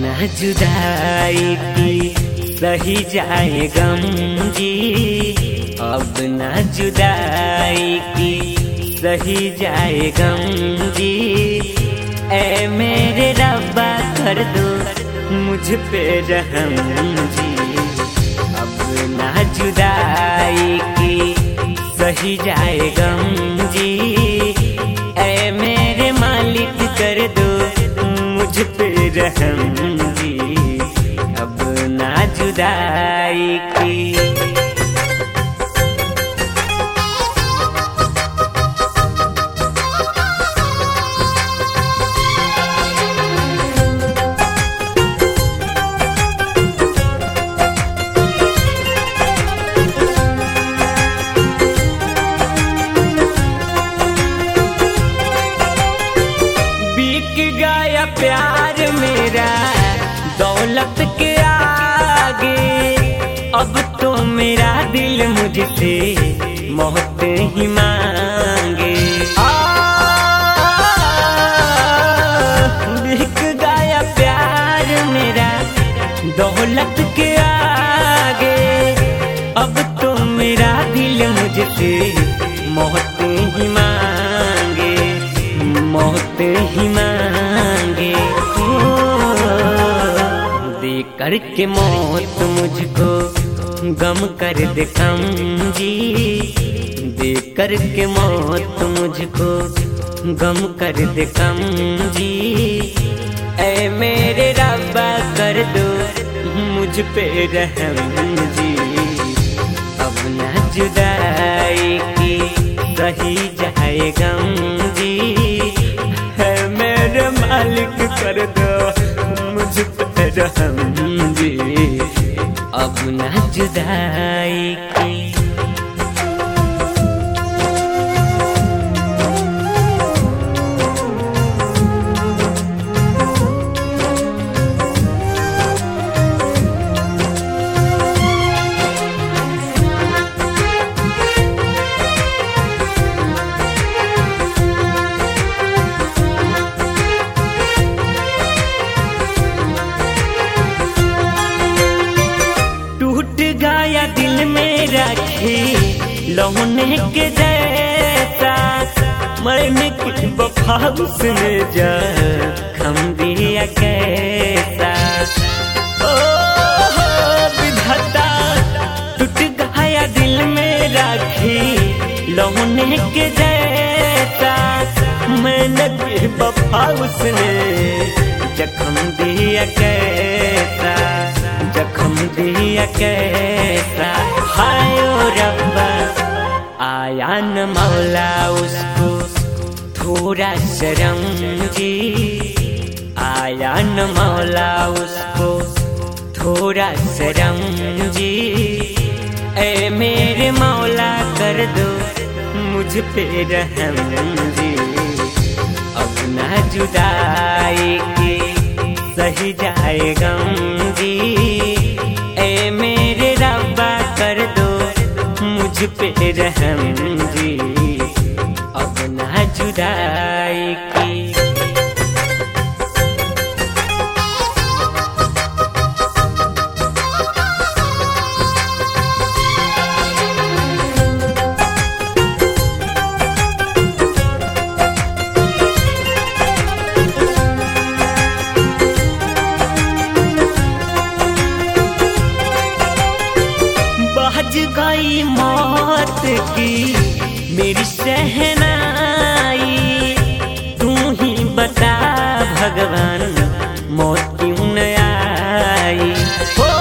न जुदाई की सही जाए गम जी, अब न जुदाई की सही जाए गम जी। ऐ मेरे रब्बा कर दो मुझ पे रहम जी, अब न जुदाई की सही जाए गम जी। ऐ मेरे मालिक कर दो मुझ पे रहम जी, अब ना जुदाई की। गया प्यार मेरा दौलत के आगे, अब तो मेरा दिल मुझसे मौत ही मांगे। बिक गया प्यार मेरा दौलत के आगे, अब तो मेरा दिल मुझसे मौत ही मांगे, मौत ही मांगे। दे करके मौत मुझको गम कर दे कम जी, दे करके मौत मुझको गम कर दे कम जी। ऐ मेरे रब्बा कर दो मुझ पे रहम जी, अब न जुदाई की सही जाए गम जी। है मेरे मालिक कर दो मुझ पे रहम जी, अब न जुदाई की। गया दिल में रखी लौने के जैसा, मैंने कुछ वफा उसने जख्म दिया कैसा। ओ विधाता टूट गया दिल में रखी लौने के जैसा, मैंने कुछ वफा उसने जख्म दिया कैसा, जख्म दिया कैसा। हाय ओ रब्बा आया न मौला उसको थोड़ा शर्म जी, आया न मौला उसको थोड़ा शर्म जी। ऐ मेरे मौला कर दो मुझ पे रहम जी, अब ना जुदाई की सही जाए गम जी। ऐ मेरे रब्बा कर दो मुझ पे रहम जी, अब ना जुदाई की। बज गई मौत की मेरी शहनाई, तू ही बता भगवान मौत क्यों न आई। हो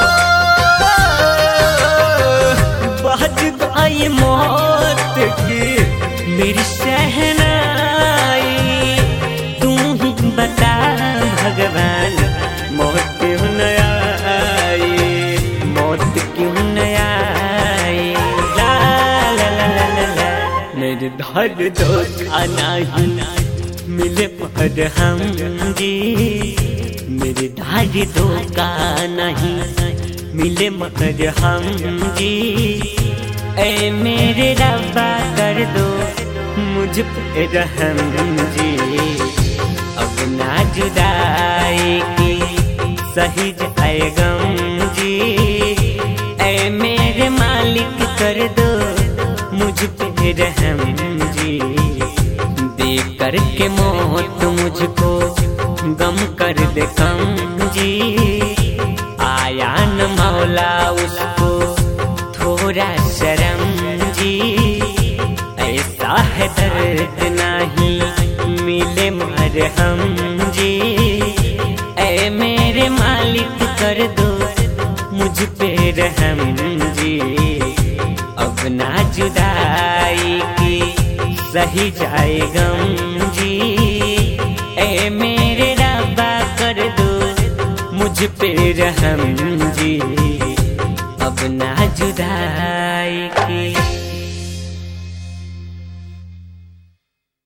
बज गई मौत की मेरी शहनाई, तू ही बता भगवान मौत क्यों न आई, मौत क्यों न आई। ला ला ला ला ला मेरे दर्द धोखा नहीं मिले पर हम जी, मेरे दर्द धोखा नहीं मिले मगर हम जी। ऐ मेरे रब्बा कर दो मुझ पे रहम जी, अब ना जुदाई की सही जाए गम जी। ऐ मेरे मालिक कर दो मुझ पे रहम जी। दे कर के मौत मुझको गम कर दे कम जी। आया न मौला उसको थोड़ा शर्म जी। ऐसा है दर्द नहीं मिले मरहम जी। ऐ मेरे मालिक कर दो मुझ पे रहम जी। अब ना जुदाई की सही जाए गम जी। ऐ मेरे रब्बा कर दो मुझ पे रहम जी। अब ना